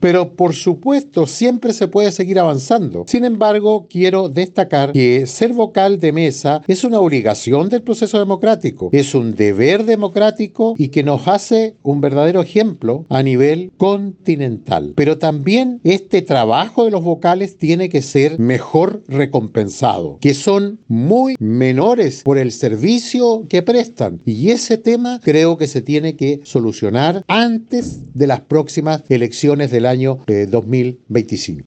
Pero por supuesto, siempre se puede seguir avanzando. Sin embargo, quiero destacar que ser vocal de mesa es una obligación del proceso democrático, es un deber democrático y que nos hace un verdadero ejemplo a nivel continental. Pero también este trabajo de los vocales tiene que ser mejor recompensado, que son muy menores por el servicio que prestan. Y ese tema creo que se tiene que solucionar antes de las próximas elecciones del año 2025.